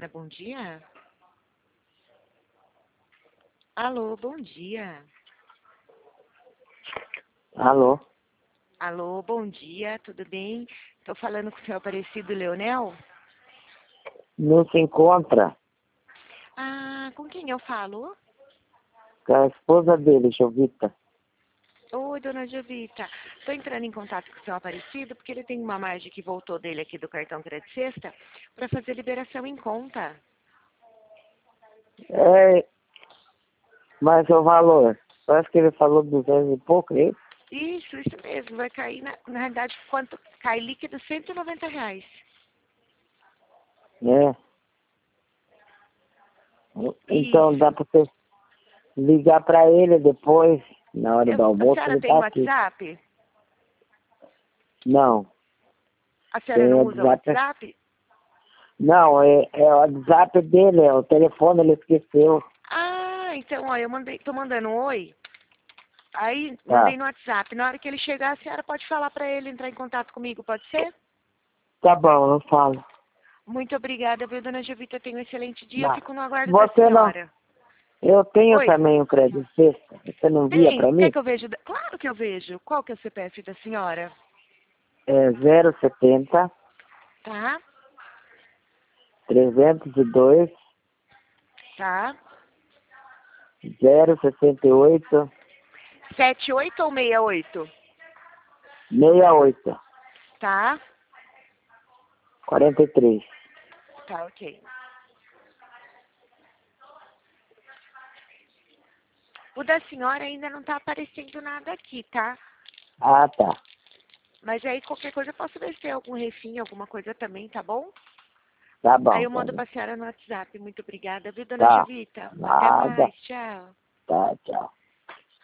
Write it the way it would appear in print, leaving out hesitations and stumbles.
bom dia. Alô, bom dia. Alô? Alô, bom dia, tudo bem? Estou falando com o seu Aparecido Leonel? Não se encontra Ah, com quem eu falo? com a esposa dele, Jovita. Oi, dona Jovita. Estou entrando em contato com o seu Aparecido porque ele tem uma margem que voltou dele aqui do cartão Crédito Sexta para fazer liberação em conta. É, mas o valor, parece que ele falou 200 e pouco, é isso? Isso mesmo. Vai cair, na realidade, quanto cai líquido R$ 190. É. Então Isso. dá para você ligar para ele depois, na hora do A almoço, senhora ele tem tá aqui. WhatsApp? Não, A senhora tem não o usa o WhatsApp. WhatsApp? Não, é o WhatsApp dele, é o telefone, ele esqueceu. Ah, então, ó, tô mandando um oi. Aí, Tá, mandei no WhatsApp. Na hora que ele chegar, a senhora pode falar para ele entrar em contato comigo, pode ser? tá bom, eu falo. Muito obrigada, viu, dona Jovita? Tenha um excelente dia. Eu Não. fico no aguardo da Você não. senhora. Eu tenho Oi, também o crédito sexta. Você não via tem. para Quer mim? que eu veja? Claro que eu vejo. Qual que é o CPF da senhora? É 070 Tá? 302 Tá. 068 78 ou 68? 68 Tá? 43. Tá, ok. O da senhora ainda não tá aparecendo nada aqui, tá? Ah, tá. Mas aí qualquer coisa eu posso ver se tem algum refim, alguma coisa também, tá bom? Tá Aí bom, eu tá mando bom. pra senhora no WhatsApp. Muito obrigada, viu, dona Tá. Jovita? Até Nada. mais. Tchau. Tá, tchau.